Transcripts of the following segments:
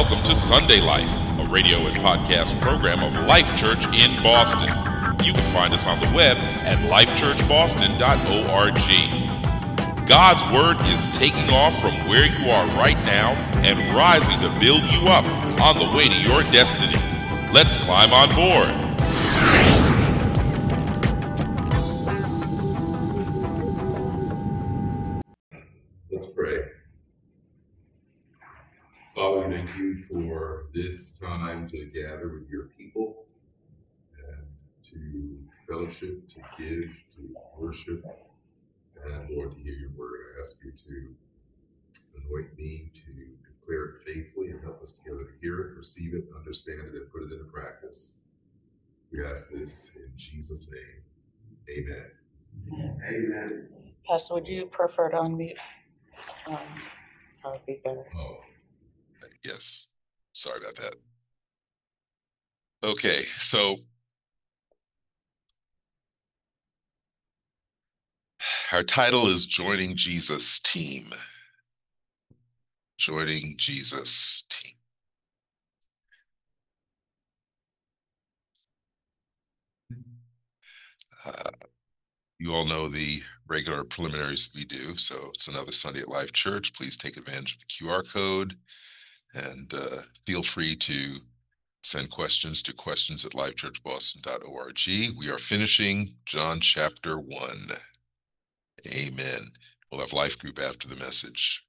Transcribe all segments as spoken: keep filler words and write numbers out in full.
Welcome to Sunday Life, a radio and podcast program of Life Church in Boston. You can find us on the web at life church boston dot org. God's Word is taking off from where you are right now and rising to build you up on the way to your destiny. Let's climb on board. Let's pray. Father, we thank you for this time to gather with your people and to fellowship, to give, to worship, and Lord, to hear your word. I ask you to anoint me to declare it faithfully and help us together to hear it, receive it, understand it, and put it into practice. We ask this in Jesus' name. Amen. Amen. Pastor, would you prefer to unmute? Um, that would be better. Oh, yes. Sorry about that. Okay, so our title is Joining Jesus Team. Joining Jesus Team. Uh, you all know the regular preliminaries we do, so it's another Sunday at Life Church. Please take advantage of the Q R code and uh, feel free to send questions to questions at life church boston dot org. We are finishing John chapter one. Amen. We'll have life group after the message.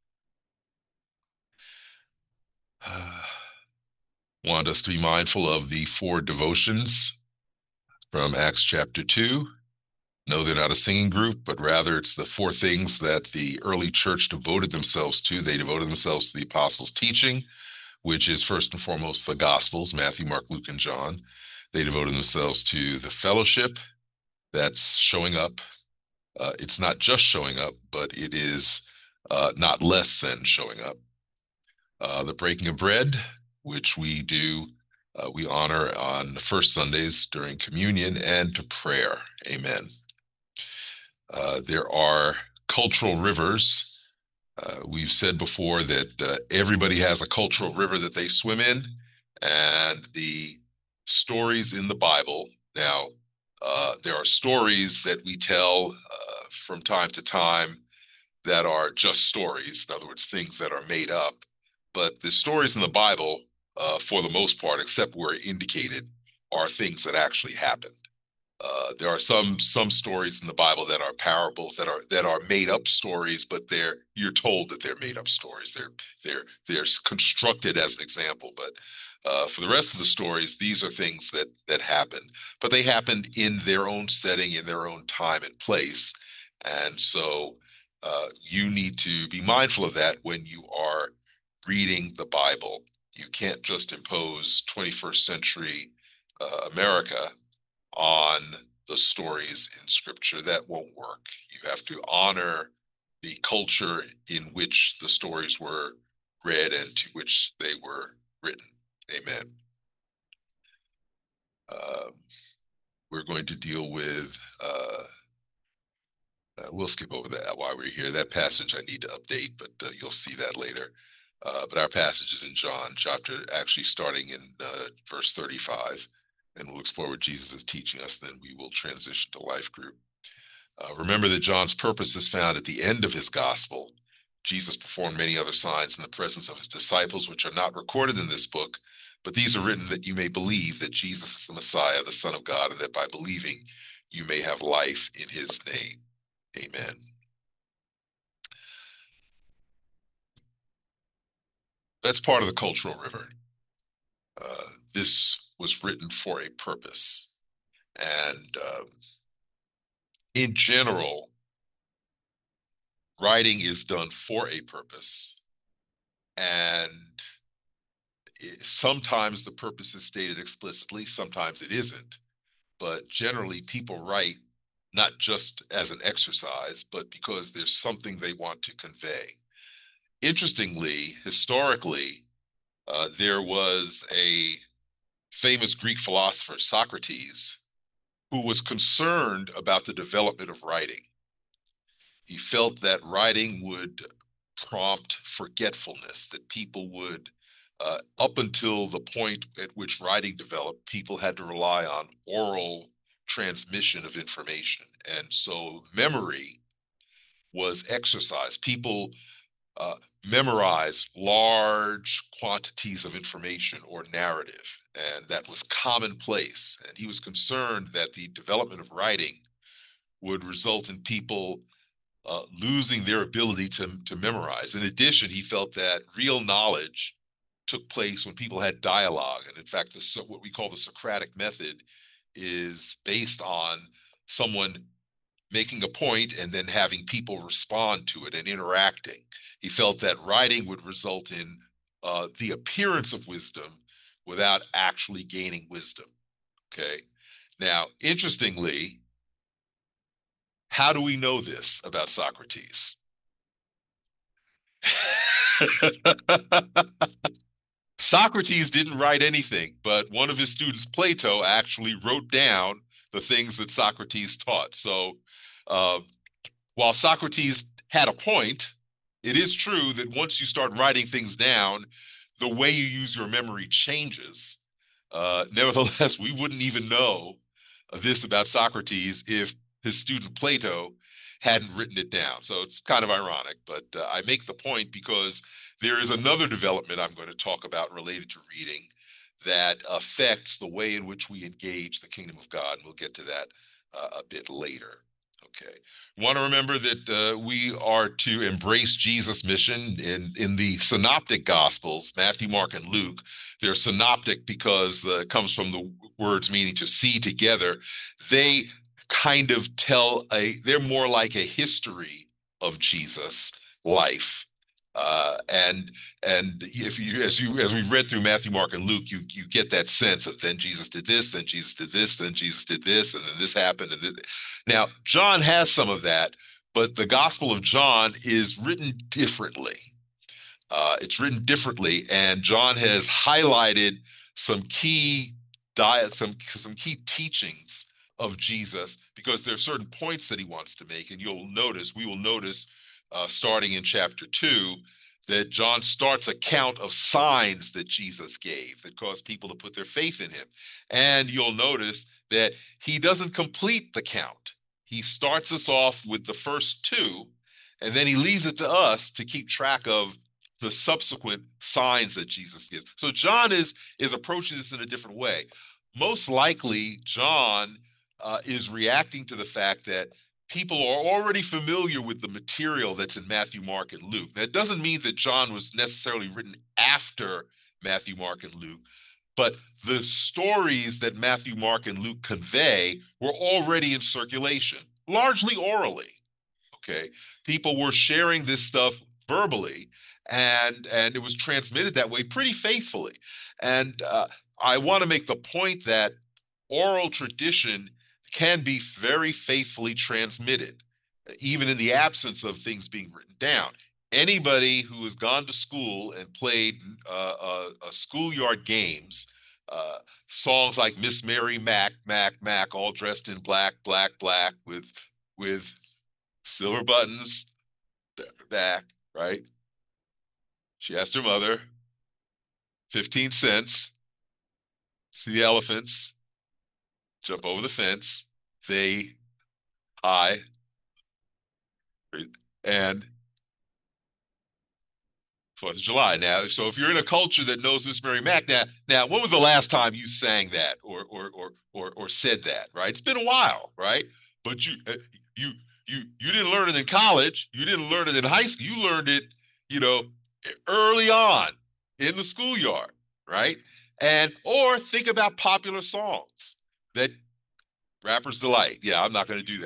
Uh, want us to be mindful of the four devotions from Acts chapter two. No, they're not a singing group, but rather it's the four things that the early church devoted themselves to. They devoted themselves to the apostles' teaching, which is first and foremost the Gospels, Matthew, Mark, Luke, and John. They devoted themselves to the fellowship, that's showing up. Uh, it's not just showing up, but it is uh, not less than showing up. Uh, the breaking of bread, which we do, uh, we honor on the first Sundays during communion, and to prayer. Amen. Uh, there are cultural rivers. Uh, we've said before that uh, everybody has a cultural river that they swim in, and the stories in the Bible. Now, uh, there are stories that we tell uh, from time to time that are just stories. In other words, things that are made up. But the stories in the Bible, uh, for the most part, except where indicated, are things that actually happened. Uh, there are some some stories in the Bible that are parables, that are that are made up stories, but they're you're told that they're made up stories. They're they're they're constructed as an example, but uh, for the rest of the stories, these are things that that happened, but they happened in their own setting, in their own time and place, and so uh, you need to be mindful of that when you are reading the Bible. You can't just impose twenty-first century uh, America on the stories in Scripture. That won't work. You have to honor the culture in which the stories were read and to which they were written. Amen. Uh, we're going to deal with, uh, uh, we'll skip over that while we're here. That passage I need to update, but uh, you'll see that later. Uh, but our passage is in John chapter, actually starting in uh, verse thirty-five. And we'll explore what Jesus is teaching us, then we will transition to life group. Uh, remember that John's purpose is found at the end of his gospel. Jesus performed many other signs in the presence of his disciples, which are not recorded in this book, but these are written that you may believe that Jesus is the Messiah, the Son of God, and that by believing you may have life in his name. Amen. That's part of the cultural river. Uh, this was written for a purpose. And uh, in general, writing is done for a purpose. And it, sometimes the purpose is stated explicitly, sometimes it isn't. But generally, people write not just as an exercise, but because there's something they want to convey. Interestingly, historically, uh, there was a famous Greek philosopher, Socrates, who was concerned about the development of writing. He felt that writing would prompt forgetfulness, that people would uh, up until the point at which writing developed, people had to rely on oral transmission of information. And so memory was exercised. People uh, memorized large quantities of information or narrative, and that was commonplace. And he was concerned that the development of writing would result in people uh, losing their ability to, to memorize. In addition, he felt that real knowledge took place when people had dialogue. And in fact, the, what we call the Socratic method is based on someone making a point and then having people respond to it and interacting. He felt that writing would result in uh, the appearance of wisdom without actually gaining wisdom. Okay. Now, interestingly, how do we know this about Socrates? Socrates didn't write anything, but one of his students, Plato, actually wrote down the things that Socrates taught. So uh, while Socrates had a point, it is true that once you start writing things down, the way you use your memory changes. Uh, nevertheless, we wouldn't even know this about Socrates if his student Plato hadn't written it down. So it's kind of ironic, but uh, I make the point because there is another development I'm going to talk about related to reading that affects the way in which we engage the kingdom of God. And we'll get to that uh, a bit later. Okay. Want to remember that uh, we are to embrace Jesus' mission in, in the synoptic gospels, Matthew, Mark, and Luke. They're synoptic because uh, it comes from the words meaning to see together. They kind of tell a, they're more like a history of Jesus' life. Uh, and and if you as you as we read through Matthew, Mark, and Luke, you you get that sense of then Jesus did this, then Jesus did this, then Jesus did this, and then this happened. And this. Now John has some of that, but the Gospel of John is written differently. Uh, it's written differently, and John has highlighted some key diet, some some key teachings of Jesus because there are certain points that he wants to make, and you'll notice we will notice. Uh, starting in chapter two, that John starts a count of signs that Jesus gave that caused people to put their faith in him. And you'll notice that he doesn't complete the count. He starts us off with the first two, and then he leaves it to us to keep track of the subsequent signs that Jesus gives. So John is, is approaching this in a different way. Most likely, John uh, is reacting to the fact that people are already familiar with the material that's in Matthew, Mark, and Luke. That doesn't mean that John was necessarily written after Matthew, Mark, and Luke, but the stories that Matthew, Mark, and Luke convey were already in circulation, largely orally. Okay, people were sharing this stuff verbally, and and it was transmitted that way pretty faithfully. And uh, I want to make the point that oral tradition can be very faithfully transmitted, even in the absence of things being written down. Anybody who has gone to school and played uh, uh, uh, schoolyard games, uh, songs like Miss Mary Mac, Mac, Mac, all dressed in black, black, black, with with silver buttons back, right? She asked her mother, fifteen cents, see the elephants, jump over the fence, they high, and Fourth of July. Now, so if you're in a culture that knows Miss Mary Mac, now, now, when was the last time you sang that or or or or, or said that? Right? It's been a while, right? But you you you you didn't learn it in college. You didn't learn it in high school. You learned it, you know, early on in the schoolyard, right? And or think about popular songs that Rapper's Delight. Yeah, I'm not going to do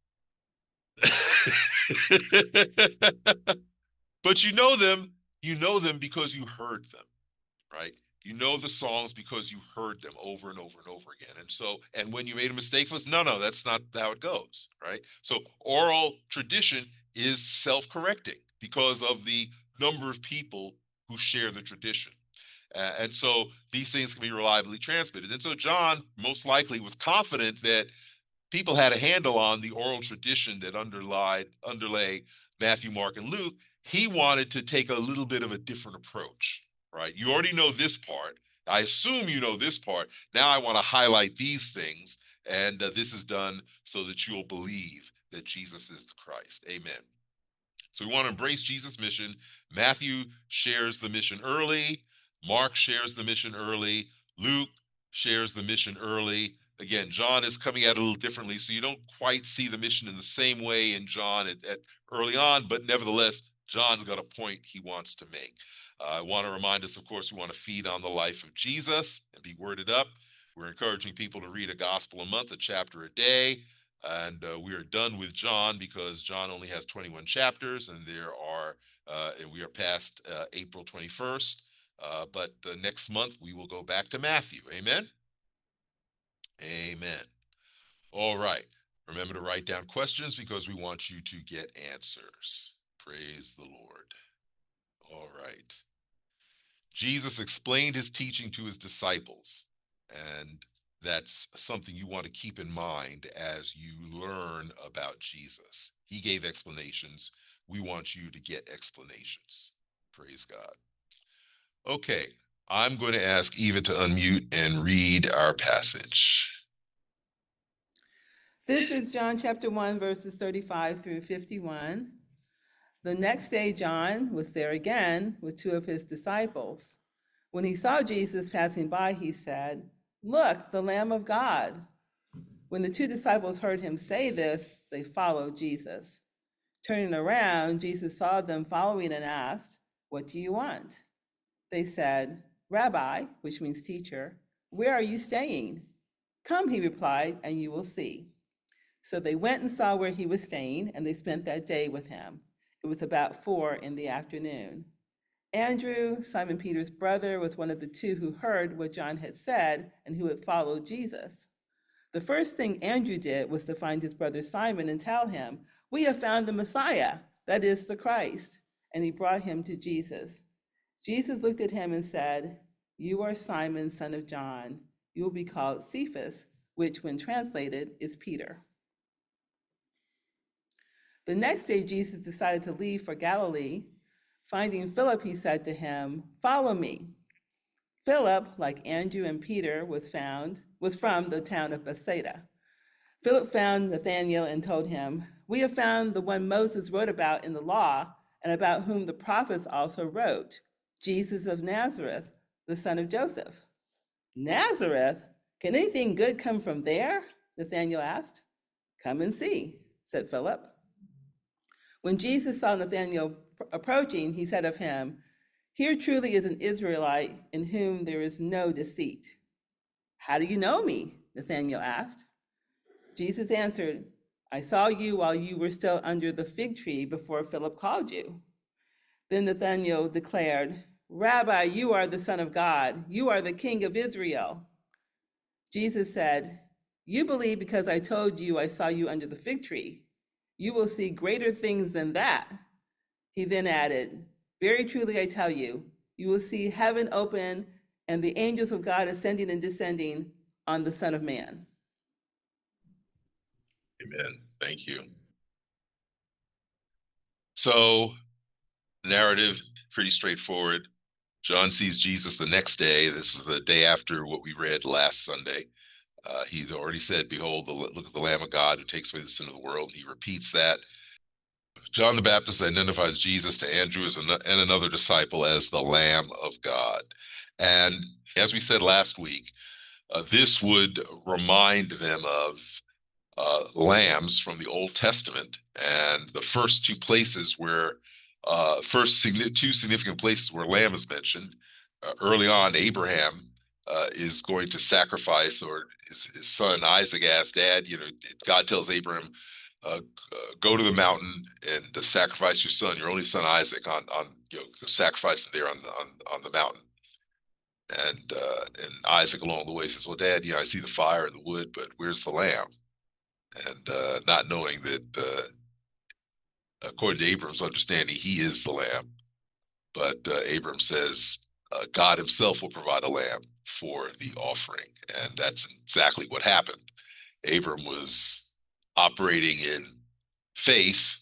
that one. But you know them, you know them because you heard them, right? You know the songs because you heard them over and over and over again. And so, and when you made a mistake, was no, no, that's not how it goes, right? So oral tradition is self-correcting because of the number of people who share the tradition. Uh, and so these things can be reliably transmitted. And so John most likely was confident that people had a handle on the oral tradition that underlied, underlay Matthew, Mark, and Luke. He wanted to take a little bit of a different approach, right? You already know this part. I assume you know this part. Now I want to highlight these things, and uh, this is done so that you'll believe that Jesus is the Christ. Amen. So we want to embrace Jesus' mission. Matthew shares the mission early. Mark shares the mission early. Luke shares the mission early. Again, John is coming at it a little differently, so you don't quite see the mission in the same way in John at, at early on, but nevertheless, John's got a point he wants to make. Uh, I want to remind us, of course, we want to feed on the life of Jesus and be worded up. We're encouraging people to read a gospel a month, a chapter a day. And uh, we are done with John because John only has twenty-one chapters, and there are, uh, and we are past uh, April twenty-first. Uh, but uh, next month we will go back to Matthew. Amen. Amen. All right. Remember to write down questions because we want you to get answers. Praise the Lord. All right. Jesus explained his teaching to his disciples, and that's something you want to keep in mind as you learn about Jesus. He gave explanations. We want you to get explanations. Praise God. Okay, I'm going to ask Eva to unmute and read our passage. This is John chapter one, verses thirty-five through fifty-one. The next day, John was there again with two of his disciples. When he saw Jesus passing by, he said, "Look, the Lamb of God." When the two disciples heard him say this, they followed Jesus. Turning around, Jesus saw them following and asked, "What do you want?" They said, "Rabbi," which means teacher, "where are you staying?" "Come," he replied, "and you will see." So they went and saw where he was staying, and they spent that day with him. It was about four in the afternoon. Andrew, Simon Peter's brother, was one of the two who heard what John had said and who had followed Jesus. The first thing Andrew did was to find his brother Simon and tell him, "We have found the Messiah," that is, the Christ, and he brought him to Jesus. Jesus looked at him and said, "You are Simon, son of John. You will be called Cephas," which, when translated, is Peter. The next day, Jesus decided to leave for Galilee. Finding Philip, he said to him, "Follow me." Philip, like Andrew and Peter, was found was from the town of Bethsaida. Philip found Nathanael and told him, "We have found the one Moses wrote about in the law and about whom the prophets also wrote, Jesus of Nazareth, the son of Joseph." "Nazareth? Can anything good come from there?" Nathanael asked. "Come and see," said Philip. When Jesus saw Nathanael approaching, he said of him, "Here truly is an Israelite in whom there is no deceit." "How do you know me?" Nathanael asked. Jesus answered, "I saw you while you were still under the fig tree before Philip called you." Then Nathanael declared, "Rabbi, you are the Son of God. You are the King of Israel." Jesus said, "You believe because I told you I saw you under the fig tree. You will see greater things than that." He then added, "Very truly I tell you, you will see heaven open and the angels of God ascending and descending on the Son of Man." Amen. Thank you. So, narrative, pretty straightforward. John sees Jesus the next day. This is the day after what we read last Sunday. Uh, he's already said, "Behold, the, look at the Lamb of God who takes away the sin of the world." He repeats that. John the Baptist identifies Jesus to Andrew as an, and another disciple as the Lamb of God. And as we said last week, uh, this would remind them of uh, lambs from the Old Testament. And the first two places where, uh, first two significant places where lamb is mentioned, uh, early on, Abraham uh, is going to sacrifice, or his, his son Isaac asked, "Dad, you know, God tells Abraham, Uh, uh, go to the mountain and uh, sacrifice your son, your only son Isaac, on on you know sacrifice him there on the on, on the mountain." And uh, and Isaac along the way says, "Well, Dad, you know, I see the fire and the wood, but where's the lamb?" And uh, not knowing that, uh, according to Abram's understanding, he is the lamb. But uh, Abram says, uh, God himself will provide a lamb for the offering, and that's exactly what happened. Abram was operating in faith,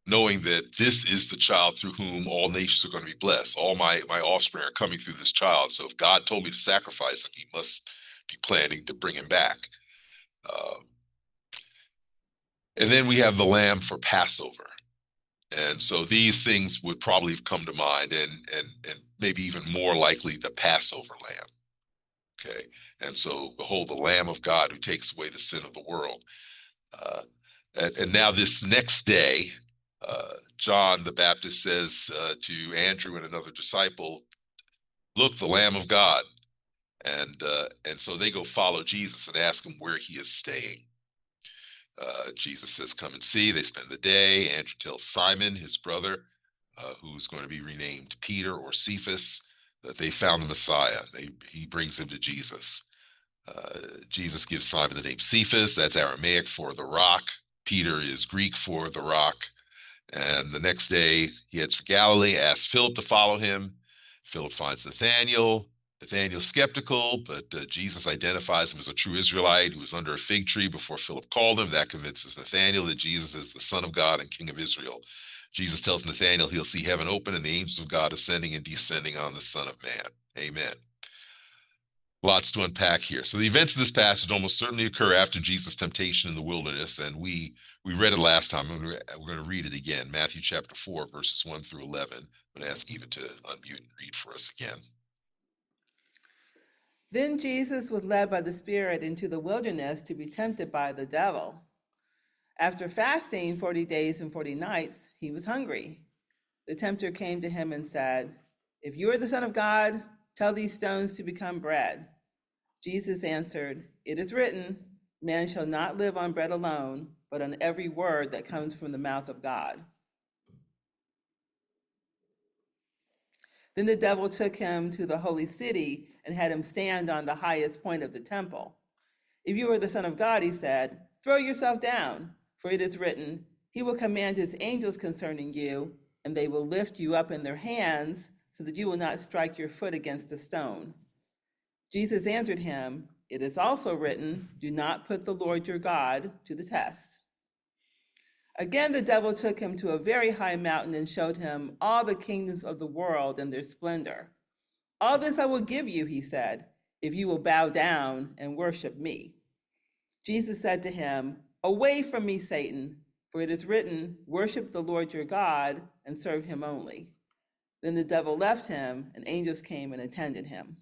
knowing that this is the child through whom all nations are going to be blessed. All my, my offspring are coming through this child. So if God told me to sacrifice him, he must be planning to bring him back. Uh, and then we have the lamb for Passover. And so these things would probably have come to mind, and, and, and maybe even more likely the Passover lamb. Okay. And so behold, the Lamb of God who takes away the sin of the world. Uh, and, and now this next day, uh, John the Baptist says uh, to Andrew and another disciple, look, the Lamb of God. And, uh, and so they go follow Jesus and ask him where he is staying. Uh, Jesus says, come and see. They spend the day. Andrew tells Simon, his brother, uh, who's going to be renamed Peter or Cephas, that they found the Messiah. They, he brings him to Jesus. Uh, Jesus gives Simon the name Cephas. That's Aramaic for the rock. Peter is Greek for the rock. And the next day he heads for Galilee, asks Philip to follow him. Philip finds Nathanael. Nathanael's skeptical, but uh, Jesus identifies him as a true Israelite who was under a fig tree before Philip called him. That convinces Nathanael that Jesus is the Son of God and King of Israel. Jesus tells Nathanael he'll see heaven open and the angels of God ascending and descending on the Son of Man. Amen. Lots to unpack here. So the events of this passage almost certainly occur after Jesus' temptation in the wilderness, and we we read it last time, and we're going to read it again. Matthew chapter four, verses one through eleven. I'm going to ask Eva to unmute and read for us again. Then Jesus was led by the Spirit into the wilderness to be tempted by the devil. After fasting forty days and forty nights, he was hungry. The tempter came to him and said, if you are the Son of God, tell these stones to become bread. Jesus answered, it is written, man shall not live on bread alone, but on every word that comes from the mouth of God. Then the devil took him to the holy city and had him stand on the highest point of the temple. If you are the Son of God, he said, throw yourself down, for it is written, he will command his angels concerning you, and they will lift you up in their hands, so that you will not strike your foot against a stone. Jesus answered him, it is also written, do not put the Lord your God to the test. Again, the devil took him to a very high mountain and showed him all the kingdoms of the world and their splendor. All this I will give you, he said, if you will bow down and worship me. Jesus said to him, away from me, Satan, for it is written, worship the Lord your God and serve him only. Then the devil left him, and angels came and attended him.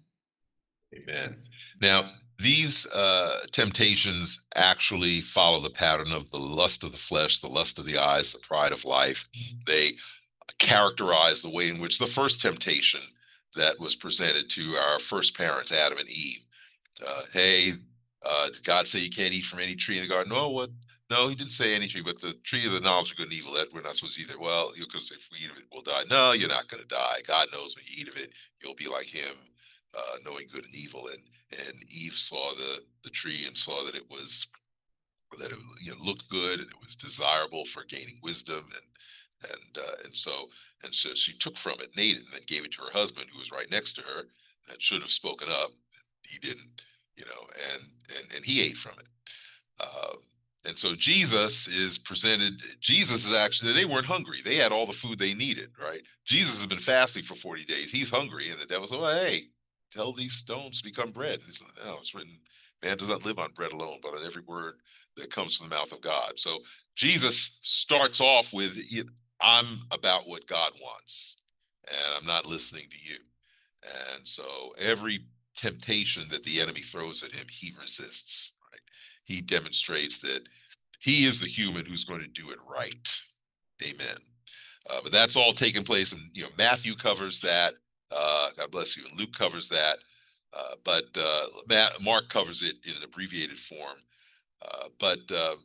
Amen. Now, these uh, temptations actually follow the pattern of the lust of the flesh, the lust of the eyes, the pride of life. They characterize the way in which the first temptation that was presented to our first parents, Adam and Eve. Uh, hey, uh, did God say you can't eat from any tree in the garden? No, what? No, he didn't say any tree, but the tree of the knowledge of good and evil, that we're not supposed to eat it. Well, because if we eat of it, we'll die. No, you're not going to die. God knows when you eat of it, you'll be like him, uh, knowing good and evil. And and Eve saw the the tree and saw that it was that it you know, looked good and it was desirable for gaining wisdom, and and uh, and so and so she took from it and ate it, and then gave it to her husband, who was right next to her, and should have spoken up. He didn't, you know, and and and he ate from it. Uh, And so Jesus is presented, Jesus is actually, they weren't hungry. They had all the food they needed, right? Jesus has been fasting for forty days. He's hungry. And the devil said, well, hey, tell these stones to become bread. And he said, no, it's written, man does not live on bread alone, but on every word that comes from the mouth of God. So Jesus starts off with, I'm about what God wants, and I'm not listening to you. And so every temptation that the enemy throws at him, he resists. He demonstrates that he is the human who's going to do it right. Amen. Uh, but that's all taking place, and you know Matthew covers that. Uh, God bless you. And Luke covers that. Uh, but uh, Matt, Mark covers it in an abbreviated form. Uh, but uh,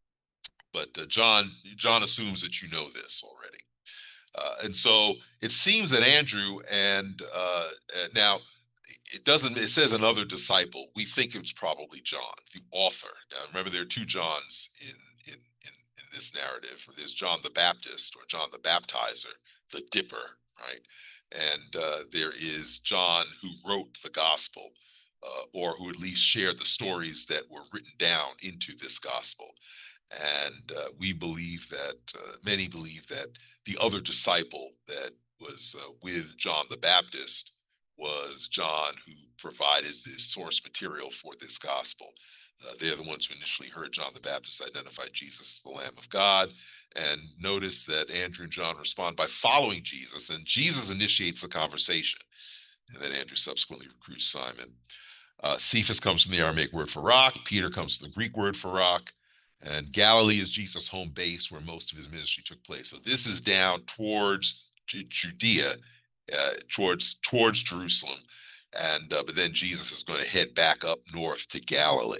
but uh, John John assumes that you know this already. Uh, and so it seems that Andrew and uh, now. It doesn't, it says another disciple. We think it's probably John, the author. Now, remember, there are two Johns in, in, in, in this narrative. There's John the Baptist, or John the Baptizer, the Dipper, right? And uh, there is John who wrote the gospel, uh, or who at least shared the stories that were written down into this gospel. And uh, we believe that, uh, many believe that the other disciple that was uh, with John the Baptist was John, who provided the source material for this gospel. Uh, they're the ones who initially heard John the Baptist identify Jesus as the Lamb of God. And notice that Andrew and John respond by following Jesus, and Jesus initiates the conversation. And then Andrew subsequently recruits Simon. Uh, Cephas comes from the Aramaic word for rock. Peter comes from the Greek word for rock. And Galilee is Jesus' home base where most of his ministry took place. So this is down towards Judea, uh, towards towards Jerusalem. And uh, but then Jesus is going to head back up north to Galilee.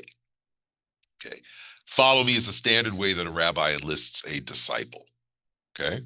Okay. Follow me is the standard way that a rabbi enlists a disciple. Okay.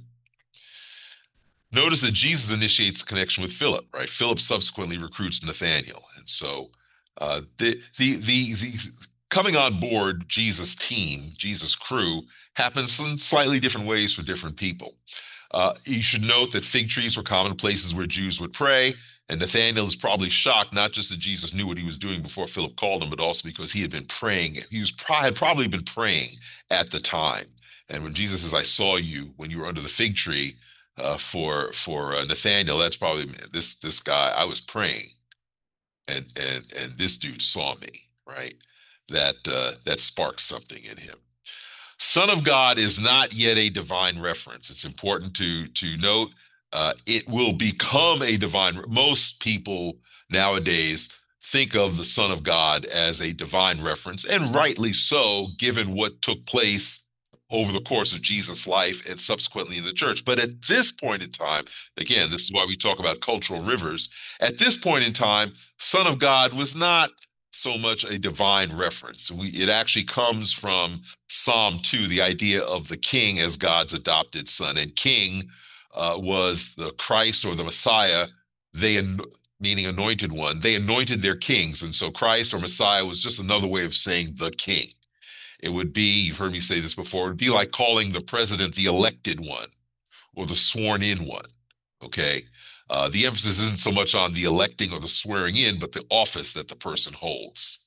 Notice that Jesus initiates the connection with Philip, right? Philip subsequently recruits Nathanael. And so uh, the, the, the, the coming on board Jesus' team, Jesus' crew, happens in slightly different ways for different people. Uh, you should note that fig trees were common places where Jews would pray, and Nathanael is probably shocked, not just that Jesus knew what he was doing before Philip called him, but also because he had been praying. He was had probably been praying at the time. And when Jesus says, I saw you when you were under the fig tree, uh, for for uh, Nathanael, that's probably this this guy, I was praying, and and and this dude saw me, right? That uh, that sparks something in him. Son of God is not yet a divine reference. It's important to to note uh, it will become a divine. Most people nowadays think of the Son of God as a divine reference, and rightly so, given what took place over the course of Jesus' life and subsequently in the church. But at this point in time, again, this is why we talk about cultural rivers. At this point in time, Son of God was not so much a divine reference. We, it actually comes from Psalm two, the idea of the king as God's adopted son. And king uh, was the Christ or the Messiah, they meaning anointed one. They anointed their kings. And so Christ or Messiah was just another way of saying the king. It would be, you've heard me say this before, it would be like calling the president the elected one or the sworn in one, okay? Uh, the emphasis isn't so much on the electing or the swearing in, but the office that the person holds.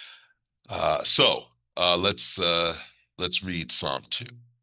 Uh, so uh, let's uh, let's read Psalm two.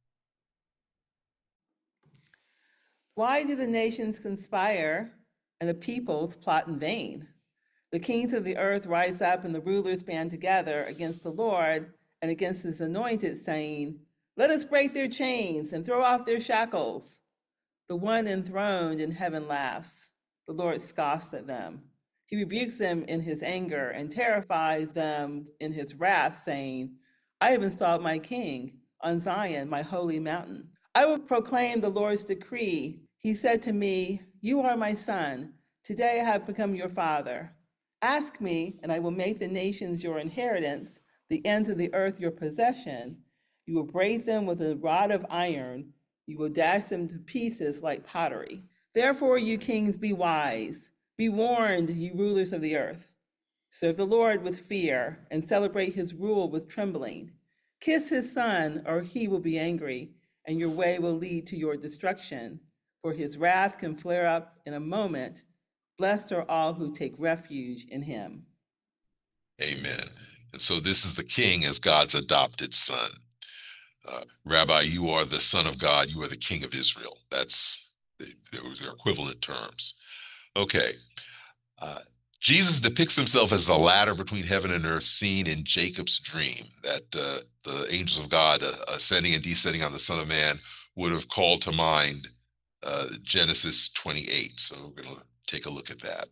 Why do the nations conspire and the peoples plot in vain? The kings of the earth rise up and the rulers band together against the Lord and against his anointed, saying, let us break their chains and throw off their shackles. The one enthroned in heaven laughs. The Lord scoffs at them. He rebukes them in his anger and terrifies them in his wrath, saying, I have installed my king on Zion, my holy mountain. I will proclaim the Lord's decree. He said to me, you are my son. Today I have become your father. Ask me, and I will make the nations your inheritance, the ends of the earth your possession. You will break them with a rod of iron. You will dash them to pieces like pottery. Therefore, you kings, be wise. Be warned, you rulers of the earth. Serve the Lord with fear and celebrate his rule with trembling. Kiss his son, or he will be angry, and your way will lead to your destruction. For his wrath can flare up in a moment. Blessed are all who take refuge in him. Amen. And so this is the king as God's adopted son. Uh, Rabbi, you are the son of God. You are the king of Israel. That's those are equivalent terms. Okay. Uh, Jesus depicts himself as the ladder between heaven and earth seen in Jacob's dream, that uh, the angels of God uh, ascending and descending on the Son of Man would have called to mind uh, Genesis twenty-eight. So we're going to take a look at that.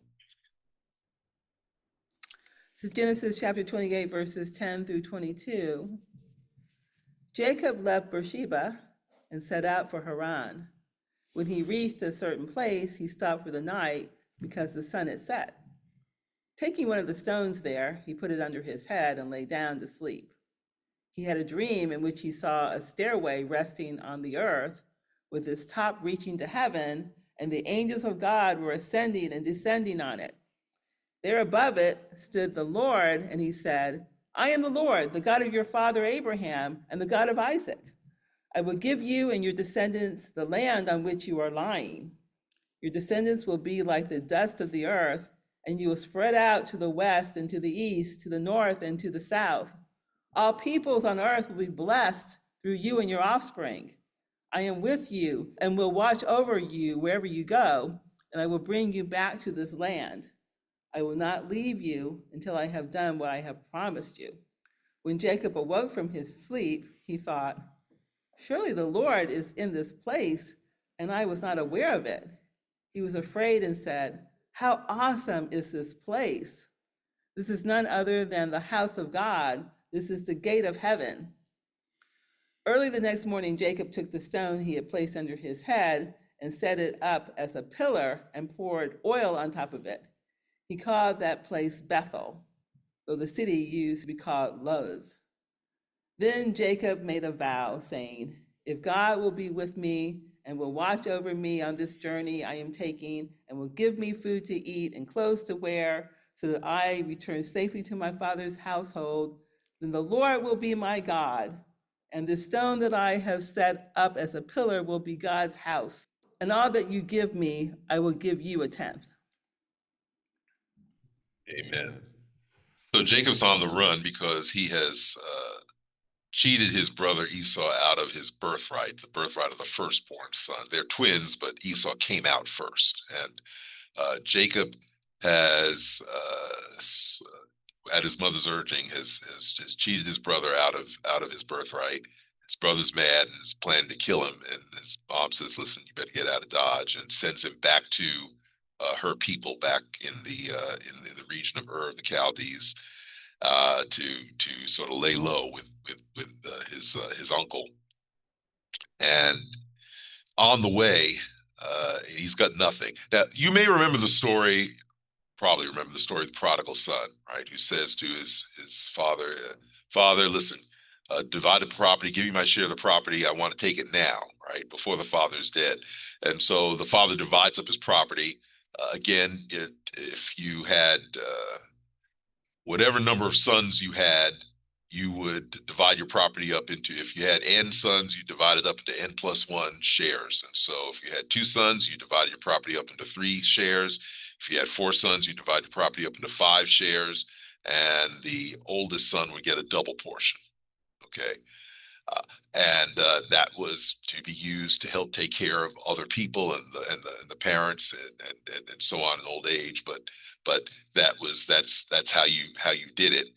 So Genesis chapter twenty-eight, verses ten through twenty-two. Jacob left Beersheba and set out for Haran. When he reached a certain place, he stopped for the night because the sun had set. Taking one of the stones there, he put it under his head and lay down to sleep. He had a dream in which he saw a stairway resting on the earth with its top reaching to heaven, and the angels of God were ascending and descending on it. There above it stood the Lord, and he said, I am the Lord, the God of your father Abraham and the God of Isaac. I will give you and your descendants the land on which you are lying. Your descendants will be like the dust of the earth, and you will spread out to the west and to the east, to the north and to the south. All peoples on earth will be blessed through you and your offspring. I am with you and will watch over you wherever you go, and I will bring you back to this land. I will not leave you until I have done what I have promised you." When Jacob awoke from his sleep, he thought, "Surely the Lord is in this place, and I was not aware of it." He was afraid and said, "How awesome is this place! This is none other than the house of God. This is the gate of heaven." Early the next morning, Jacob took the stone he had placed under his head and set it up as a pillar and poured oil on top of it. He called that place Bethel, though the city used to be called Luz. Then Jacob made a vow, saying, "If God will be with me and will watch over me on this journey I am taking, and will give me food to eat and clothes to wear, so that I return safely to my father's household, then the Lord will be my God, and the stone that I have set up as a pillar will be God's house. And all that you give me, I will give you a tenth." Amen. So Jacob's on the run because he has uh, cheated his brother Esau out of his birthright, the birthright of the firstborn son. They're twins, but Esau came out first. And uh, Jacob has, uh, at his mother's urging, has, has, has cheated his brother out of out of his birthright. His brother's mad and is planning to kill him. And his mom says, "Listen, you better get out of Dodge," and sends him back to uh, her people back in the uh, in, in the region of Ur of the Chaldees uh, to to sort of lay low with with with uh, his uh, his uncle. And on the way, uh, he's got nothing. Now, you may remember the story. Probably remember the story of the prodigal son, right? Who says to his his father, uh, "Father, listen, uh, divide the property, give me my share of the property. I want to take it now," right? Before the father is dead. And so the father divides up his property. Uh, again, it, if you had uh, whatever number of sons you had, you would divide your property up into, if you had n sons, you divide it up into n plus one shares. And so if you had two sons, you divided your property up into three shares. If you had four sons, you divide your property up into five shares, and the oldest son would get a double portion. Okay. Uh, and uh, that was to be used to help take care of other people and the, and the, and the parents and, and, and so on in old age. But but that was that's that's how you how you did it.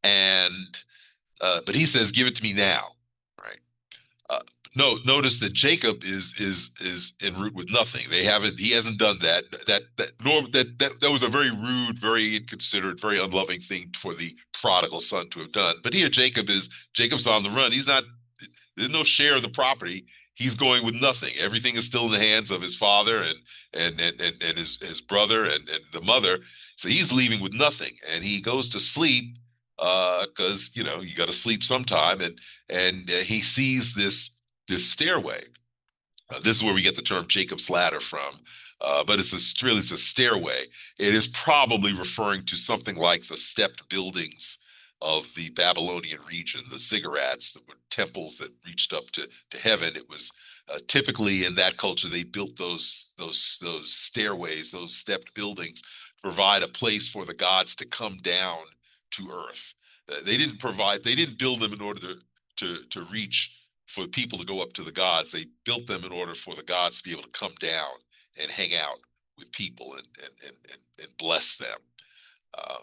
And uh, but he says, "Give it to me now," right? Uh, no, notice that Jacob is is is en route with nothing. They haven't. He hasn't done that. That that norm that that that was a very rude, very inconsiderate, very unloving thing for the prodigal son to have done. But here, Jacob is Jacob's on the run. He's not. There's no share of the property. He's going with nothing. Everything is still in the hands of his father and and and and, and his his brother and, and the mother. So he's leaving with nothing, and he goes to sleep because uh, you know you got to sleep sometime. And and uh, he sees this this stairway. Uh, this is where we get the term Jacob's ladder from. Uh, but it's a really it's a stairway. It is probably referring to something like the stepped buildings of the Babylonian region, the ziggurats, that were temples that reached up to, to heaven. It was uh, typically in that culture, they built those, those, those stairways, those stepped buildings, to provide a place for the gods to come down to earth. Uh, they didn't provide, they didn't build them in order to, to, to reach for people to go up to the gods. They built them in order for the gods to be able to come down and hang out with people and, and, and, and, and bless them. Uh,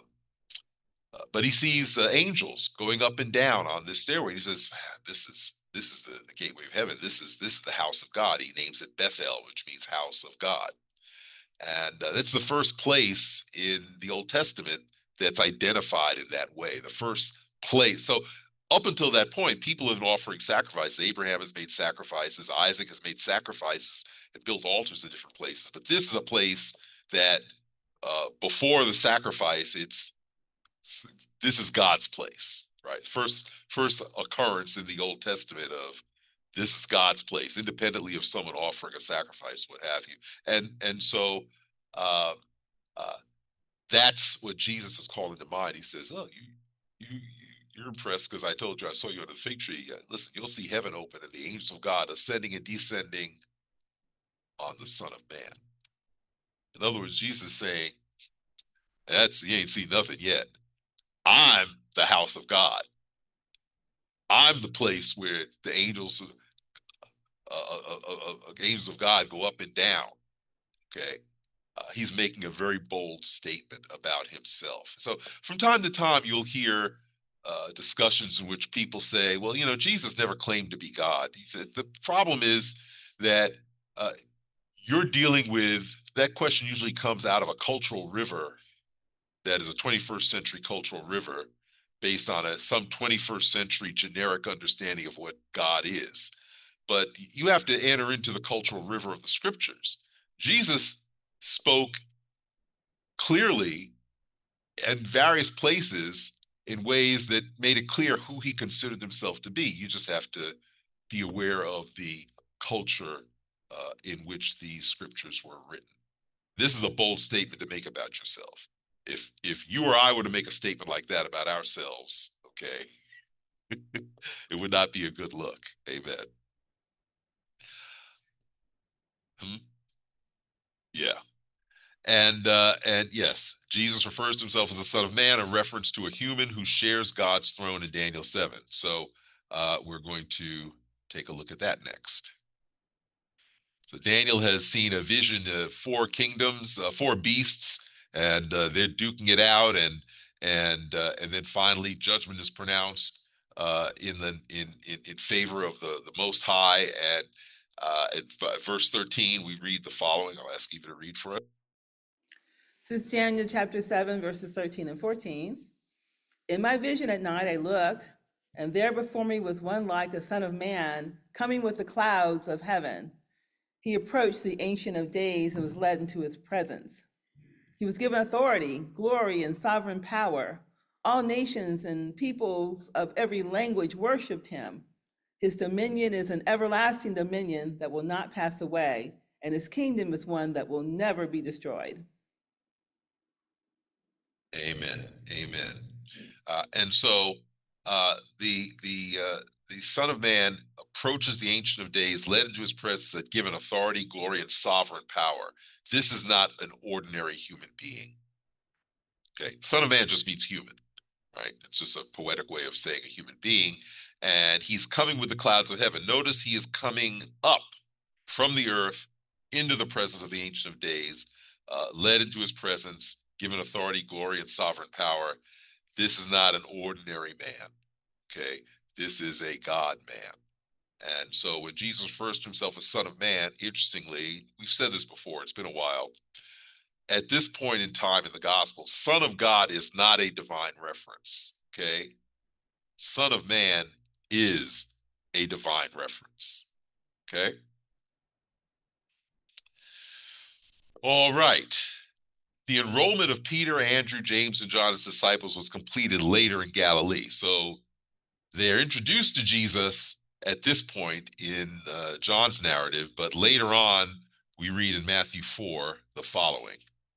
Uh, but he sees uh, angels going up and down on this stairway. He says, "This is this is the, the gateway of heaven. This is this is the house of God." He names it Bethel, which means house of God, and uh, that's the first place in the Old Testament that's identified in that way. The first place. So up until that point, people have been offering sacrifices. Abraham has made sacrifices. Isaac has made sacrifices and built altars in different places. But this is a place that uh, before the sacrifice, it's this is God's place, right? First, first occurrence in the Old Testament of this is God's place, independently of someone offering a sacrifice, what have you. And and so uh, uh, that's what Jesus is calling to mind. He says, "Oh, you you you're impressed because I told you I saw you on the fig tree. Listen, you'll see heaven open and the angels of God ascending and descending on the Son of Man." In other words, Jesus is saying, "That's you ain't seen nothing yet. I'm the house of God. I'm the place where the angels, uh, uh, uh, uh, angels of God go up and down. Okay. Uh, he's making a very bold statement about himself. So from time to time, you'll hear uh, discussions in which people say, well, you know, Jesus never claimed to be God. He said the problem is that uh, you're dealing with that question usually comes out of a cultural river that is a twenty-first century cultural river based on a some twenty-first century generic understanding of what God is. But you have to enter into the cultural river of the scriptures. Jesus spoke clearly in various places in ways that made it clear who he considered himself to be. You just have to be aware of the culture uh, in which these scriptures were written. This is a bold statement to make about yourself. If if you or I were to make a statement like that about ourselves, okay, it would not be a good look. Amen. Hmm? Yeah. And uh, and yes, Jesus refers to himself as the Son of Man, a reference to a human who shares God's throne in Daniel seven. So uh, we're going to take a look at that next. So Daniel has seen a vision of four kingdoms, uh, four beasts, and uh, they're duking it out, and and uh, and then finally judgment is pronounced uh, in the in, in in favor of the the Most High. And uh, at verse thirteen, we read the following. I'll ask you to read for it. This is Daniel chapter seven, verses thirteen and fourteen. In my vision at night I looked, and there before me was one like a son of man, coming with the clouds of heaven. He approached the Ancient of Days and was led into his presence. He was given authority, glory, and sovereign power. All nations and peoples of every language worshiped him. His dominion is an everlasting dominion that will not pass away, and his kingdom is one that will never be destroyed. Amen. Amen. Uh, and so uh, the the uh, the Son of Man approaches the Ancient of Days, led into his presence, and given authority, glory, and sovereign power. This is not an ordinary human being. Okay, Son of Man just means human, right? It's just a poetic way of saying a human being. And he's coming with the clouds of heaven. Notice he is coming up from the earth into the presence of the Ancient of Days, uh, led into his presence, given authority, glory, and sovereign power. This is not an ordinary man, okay? This is a God man. And so when Jesus refers to himself as Son of Man, interestingly, we've said this before, it's been a while. At this point in time in the gospel, Son of God is not a divine reference, okay? Son of Man is a divine reference, okay? All right. The enrollment of Peter, Andrew, James, and John as disciples was completed later in Galilee. So they're introduced to Jesus at this point in uh, John's narrative, but later on, we read in Matthew four the following.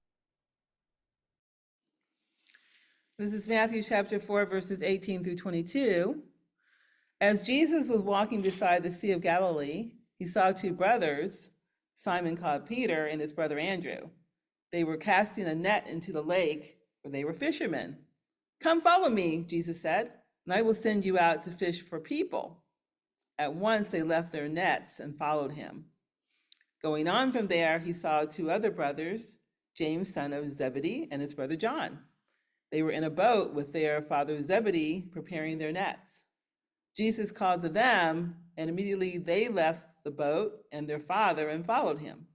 This is Matthew chapter four, verses eighteen through twenty-two. As Jesus was walking beside the Sea of Galilee, he saw two brothers, Simon called Peter and his brother Andrew. They were casting a net into the lake, for they were fishermen. Come follow me, Jesus said, and I will send you out to fish for people. At once they left their nets and followed him. Going on from there, he saw two other brothers, James, son of Zebedee, and his brother John. They were in a boat with their father Zebedee, preparing their nets. Jesus called to them, and immediately they left the boat and their father and followed him.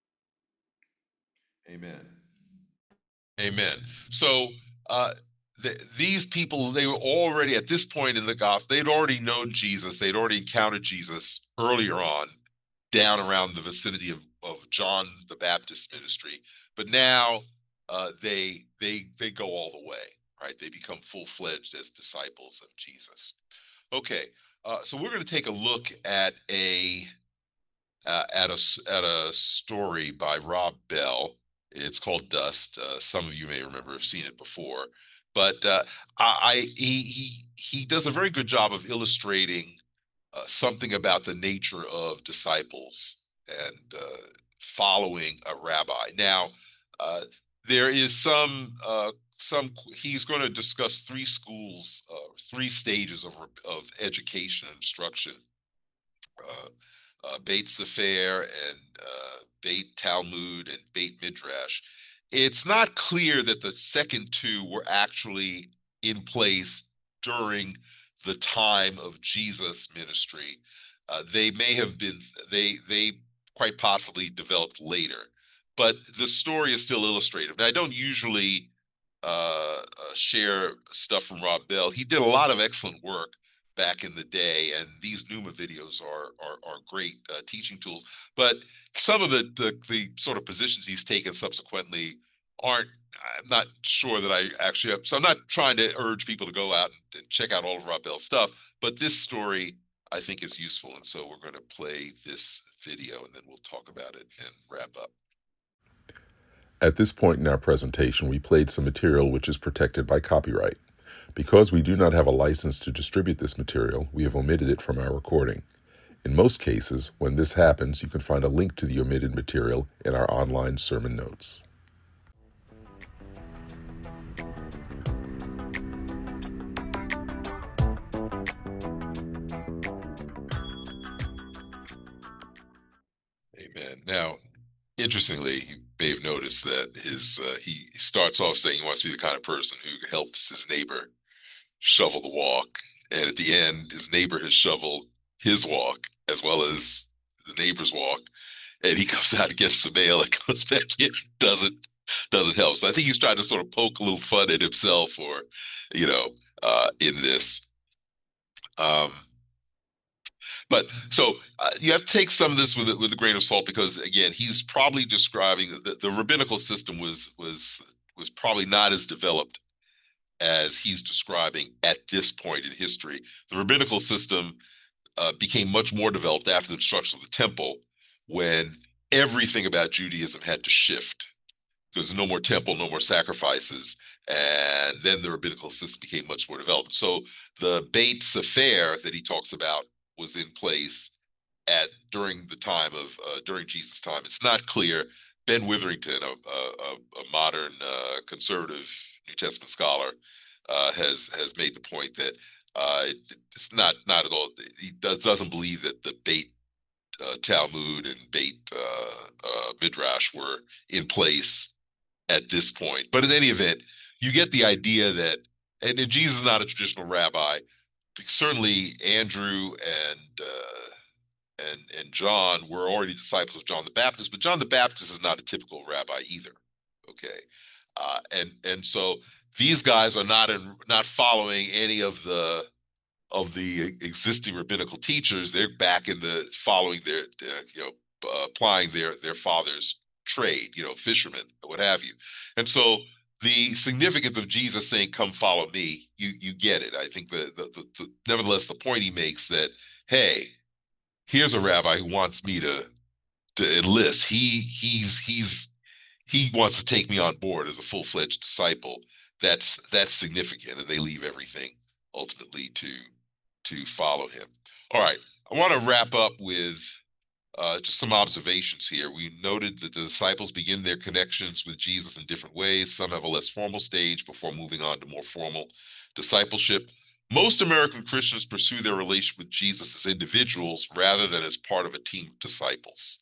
Amen. Amen. So uh, the, these people, they were already, at this point in the gospel, they'd already known Jesus. They'd already encountered Jesus earlier on, down around the vicinity of, of John the Baptist's ministry. But now uh, they they they go all the way, right? They become full-fledged as disciples of Jesus. Okay, uh, so we're going to take a look at a uh, at a at a story by Rob Bell. It's called Dust. Uh, some of you may remember have seen it before, but uh, I, I he he he does a very good job of illustrating uh, something about the nature of disciples and uh, following a rabbi. Now, uh, there is some uh, some he's going to discuss three schools uh, three stages of of education and instruction: uh, uh, Beit Sefer and uh, Beit Talmud and Beit Midrash. It's not clear that the second two were actually in place during the time of Jesus' ministry. Uh, they may have been, they they quite possibly developed later, but the story is still illustrative. Now, I don't usually uh, uh, share stuff from Rob Bell. He did a lot of excellent work back in the day, and these Numa videos are are, are great uh, teaching tools. But some of the, the the sort of positions he's taken subsequently aren't. I'm not sure that I actually have. So I'm not trying to urge people to go out and, and check out all of Rob Bell's stuff. But this story, I think, is useful, and so we're going to play this video, and then we'll talk about it and wrap up. At this point in our presentation, we played some material which is protected by copyright. Because we do not have a license to distribute this material, we have omitted it from our recording. In most cases, when this happens, you can find a link to the omitted material in our online sermon notes. Amen. Now, interestingly, you may have noticed that his uh, he starts off saying he wants to be the kind of person who helps his neighbor shovel the walk, and at the end, his neighbor has shoveled his walk as well as the neighbor's walk, and he comes out and gets the mail and goes back in, doesn't doesn't help. So I think he's trying to sort of poke a little fun at himself, or you know, uh, in this. Um, But so uh, you have to take some of this with a, with a grain of salt, because again, he's probably describing the, the rabbinical system was was was probably not as developed as he's describing at this point in history. The rabbinical system uh, became much more developed after the destruction of the temple, when everything about Judaism had to shift. There's no more temple, no more sacrifices, and then the rabbinical system became much more developed. So the Beit Sefer that he talks about was in place at during the time of uh, during Jesus' time. It's not clear. Ben Witherington, a, a, a modern uh, conservative New Testament scholar, uh, has has made the point that uh, it, it's not not at all. He does, doesn't believe that the Beit uh, Talmud and Beit uh, uh, Midrash were in place at this point. But in any event, you get the idea that, and, and Jesus is not a traditional rabbi. Certainly, Andrew and uh, and and John were already disciples of John the Baptist, but John the Baptist is not a typical rabbi either. Okay, uh, and and so these guys are not in, not following any of the of the existing rabbinical teachers. They're back in the following their, their you know uh, applying their their father's trade, you know, fishermen, what have you, and so. The significance of Jesus saying, "Come follow me," you you get it. I think the, the, the, the nevertheless the point he makes that, hey, here's a rabbi who wants me to to enlist. He he's he's he wants to take me on board as a full-fledged disciple. That's that's significant, and they leave everything ultimately to to follow him. All right, I want to wrap up with Uh, just some observations here. We noted that the disciples begin their connections with Jesus in different ways. Some have a less formal stage before moving on to more formal discipleship. Most American Christians pursue their relationship with Jesus as individuals rather than as part of a team of disciples.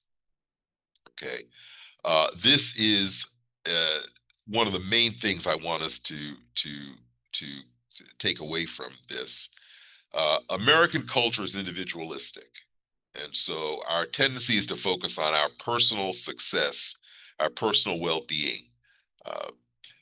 Okay, uh, this is uh, one of the main things I want us to to to, to take away from this. Uh, American culture is individualistic. And so our tendency is to focus on our personal success, our personal well-being. Uh,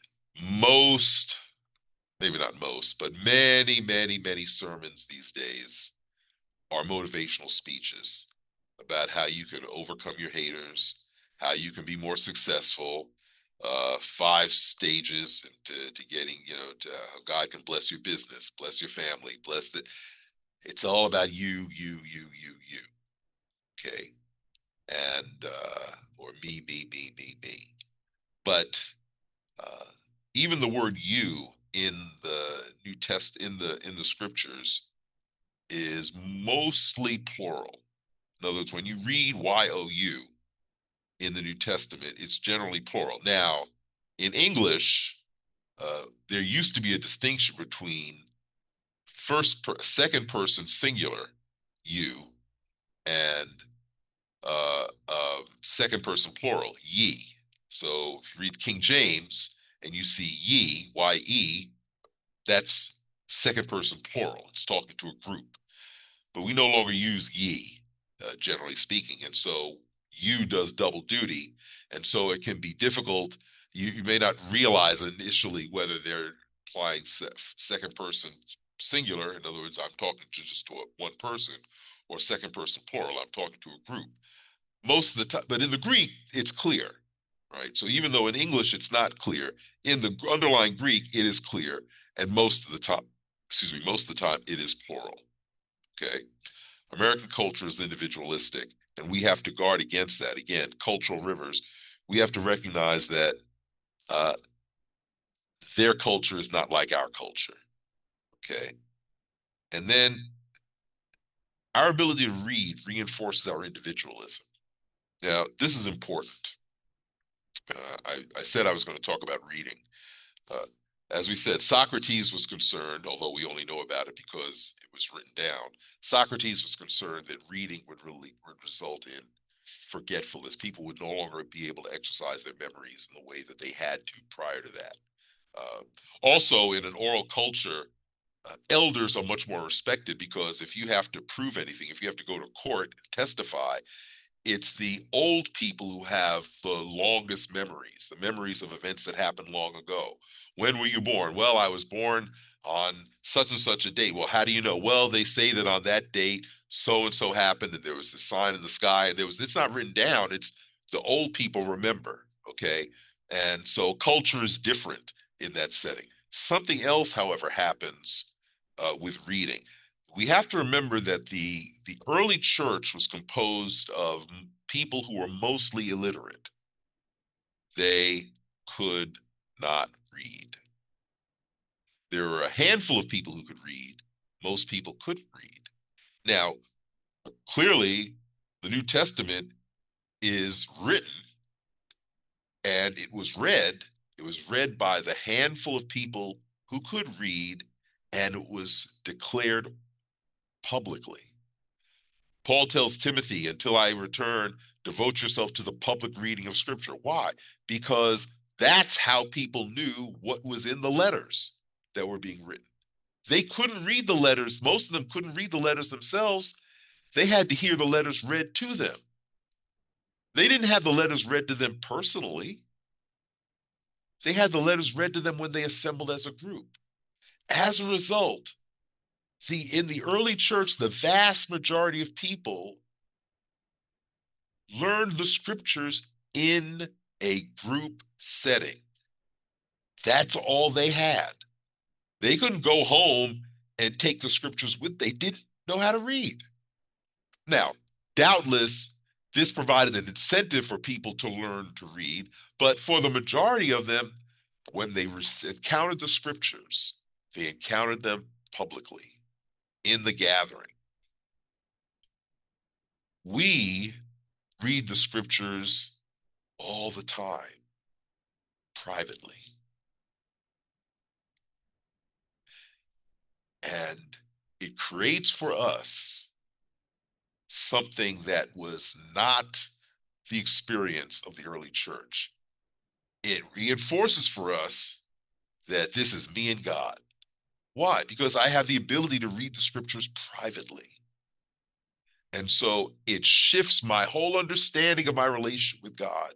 most, maybe not most, but many, many, many sermons these days are motivational speeches about how you can overcome your haters, how you can be more successful, uh, five stages to, to getting, you know, to how God can bless your business, bless your family, bless the, it's all about you, you, you, you, you. Okay, and uh, or me, me, me, me, me. But uh, even the word "you" in the New Test in the in the scriptures is mostly plural. In other words, when you read Y O U in the New Testament, it's generally plural. Now, in English, uh, there used to be a distinction between first, per, second person singular, you, and uh, uh, second person plural, ye. So if you read King James and you see ye, Y E, that's second person plural. It's talking to a group. But we no longer use ye, uh, generally speaking. And so you does double duty. And so it can be difficult. You, you may not realize initially whether they're applying se second person singular. In other words, I'm talking to just to a, one person, or second person plural. I'm talking to a group. Most of the time, but in the Greek, it's clear, right? So even though in English it's not clear, in the underlying Greek, it is clear. And most of the time, excuse me, most of the time it is plural. Okay. American culture is individualistic, and we have to guard against that. Again, cultural rivers. We have to recognize that uh, their culture is not like our culture. Okay. And then our ability to read reinforces our individualism. Now, this is important. Uh, I, I said I was going to talk about reading. Uh, as we said, Socrates was concerned, although we only know about it because it was written down. Socrates was concerned that reading would really would result in forgetfulness. People would no longer be able to exercise their memories in the way that they had to prior to that. Uh, also, in an oral culture, uh, elders are much more respected, because if you have to prove anything, if you have to go to court, testify, it's the old people who have the longest memories, the memories of events that happened long ago. When were you born? Well, I was born on such and such a date. Well, how do you know? Well, they say that on that date, so and so happened, and there was a sign in the sky, and there was, it's not written down. It's the old people remember, okay? And so culture is different in that setting. Something else, however, happens uh, with reading. We have to remember that the, the early church was composed of people who were mostly illiterate. They could not read. There were a handful of people who could read. Most people couldn't read. Now, clearly, the New Testament is written, and it was read. It was read by the handful of people who could read, and it was declared publicly. Paul tells Timothy, until I return, devote yourself to the public reading of Scripture. Why? Because that's how people knew what was in the letters that were being written. They couldn't read the letters. Most of them couldn't read the letters themselves. They had to hear the letters read to them. They didn't have the letters read to them personally. They had the letters read to them when they assembled as a group. As a result, the in the early church, the vast majority of people learned the Scriptures in a group setting. That's all they had. They couldn't go home and take the Scriptures with. They didn't know how to read. Now, doubtless, this provided an incentive for people to learn to read, but for the majority of them, when they encountered the Scriptures, they encountered them publicly in the gathering. We read the Scriptures all the time, privately. And it creates for us something that was not the experience of the early church. It reinforces for us that this is me and God. Why? Because I have the ability to read the Scriptures privately. And so it shifts my whole understanding of my relation with God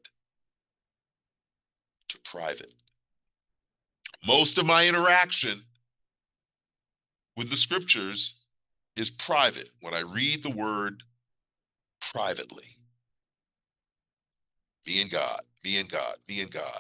to private. Most of my interaction with the Scriptures is private, when I read the Word privately. Me and God, me and God, me and God.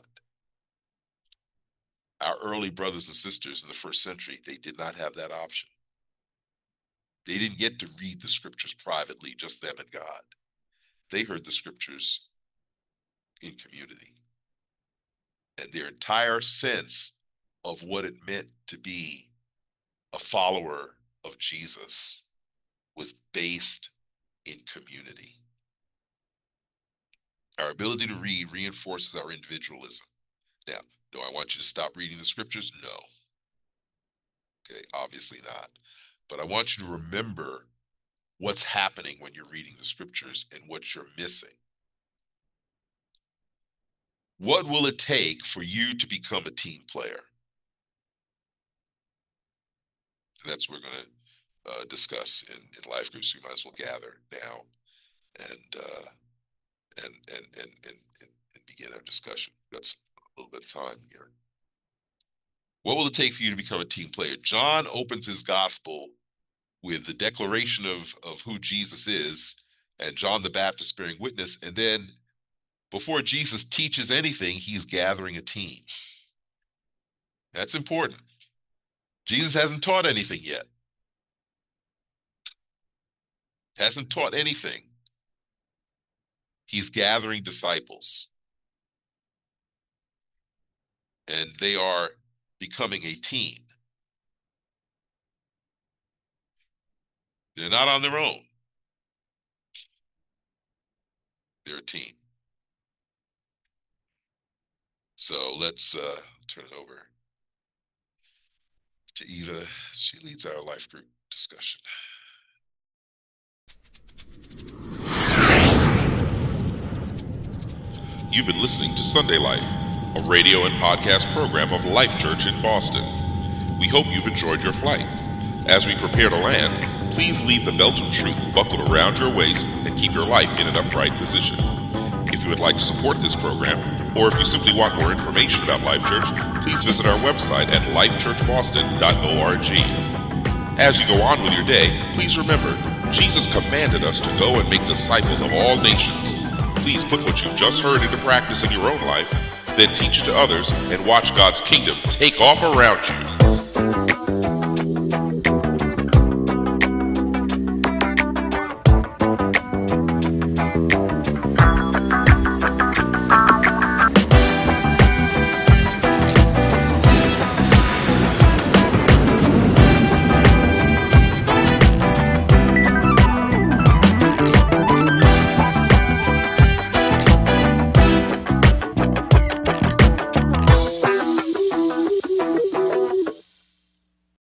Our early brothers and sisters in the first century, they did not have that option. They didn't get to read the Scriptures privately, just them and God. They heard the Scriptures in community. And their entire sense of what it meant to be a follower of Jesus was based in community. Our ability to read reinforces our individualism. Now, do I want you to stop reading the Scriptures? No. Okay, obviously not. But I want you to remember what's happening when you're reading the scriptures and what you're missing. What will it take for you to become a team player? And that's what we're going to uh, discuss in, in life groups. We might as well gather now and uh, and, and, and, and, and, and begin our discussion. That's a little bit of time here. What will it take for you to become a team player? John opens his gospel with the declaration of, of who Jesus is and John the Baptist bearing witness. And then before Jesus teaches anything, he's gathering a team. That's important. Jesus hasn't taught anything yet. Hasn't taught anything. He's gathering disciples. And they are becoming a team. They're not on their own. They're a team. So let's uh, turn it over to Eva as she leads our life group discussion. You've been listening to Sunday Life, a radio and podcast program of Life Church in Boston. We hope you've enjoyed your flight. As we prepare to land, please leave the belt of truth buckled around your waist and keep your life in an upright position. If you would like to support this program, or if you simply want more information about Life Church, please visit our website at life church boston dot org. As you go on with your day, please remember, Jesus commanded us to go and make disciples of all nations. Please put what you've just heard into practice in your own life, then teach it to others, and watch God's kingdom take off around you.